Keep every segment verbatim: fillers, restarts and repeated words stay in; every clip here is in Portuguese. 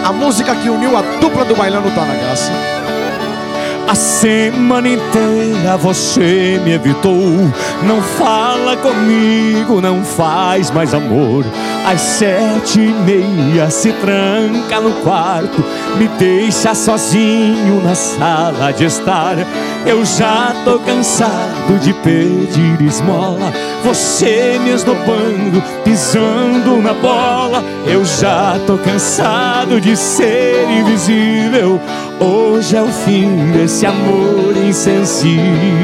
A música que uniu a dupla do Bailando Tá Na Graça. A semana inteira você me evitou. Não fala comigo, não faz mais amor. Às sete e meia se tranca no quarto, me deixa sozinho na sala de estar. Eu já tô cansado de pedir esmola, você me esnobando, pisando na bola. Eu já tô cansado de ser invisível. Hoje é o fim desse amor insensível.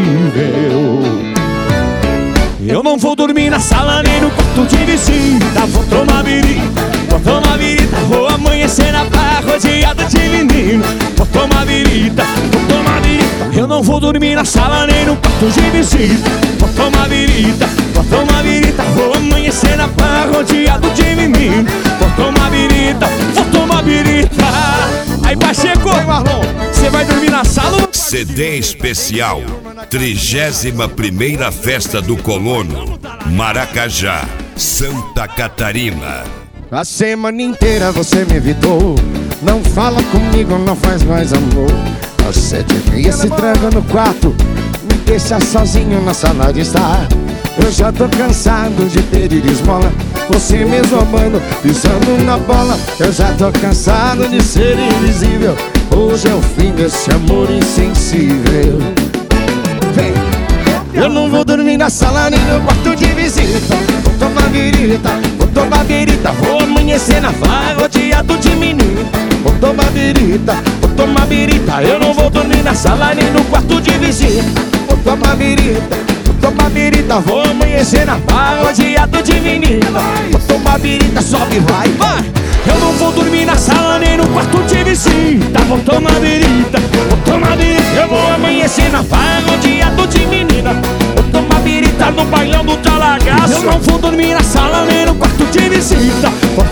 Eu não vou dormir na sala nem no quarto de visita. Vou tomar birita, vou tomar birita. Vou amanhecer na barra rodeado de menino. Vou tomar birita, vou tomar birita. Eu não vou dormir na sala nem no quarto de visita. Vou tomar birita, vou tomar birita. Vou amanhecer na barra rodeado de menino. Vou tomar birita, vou tomar birita. Aí Pacheco, você vai dormir na sala ou no C D especial, trigésima primeira Festa do Colono, Maracajá, Santa Catarina. A semana inteira você me evitou. Não fala comigo, não faz mais amor. Às sete e meia se tranca no quarto, me deixa sozinho na sala de estar. Eu já tô cansado de pedir esmola, você mesmo amando, pisando na bola. Eu já tô cansado de ser invisível. Hoje é o fim desse amor insensível. Vem. Eu não vou dormir na sala nem no quarto de visita. Vou tomar birita, vou tomar birita. Vou amanhecer na farra rodeado de menino. Vou tomar birita, vou tomar birita. Eu não vou dormir na sala nem no quarto de visita. Vou tomar birita, vou tomar birita. Vou amanhecer na farra rodeado de menina. Vou tomar birita, sobe, vai, vai. Eu não vou dormir na sala nem no quarto de visita. Vou tomar birita, vou tomar birita. Eu vou amanhecer na farra rodeado de menina. Vou tomar birita no bailão do Talagaço. Eu não vou dormir na sala nem no quarto de visita. Vou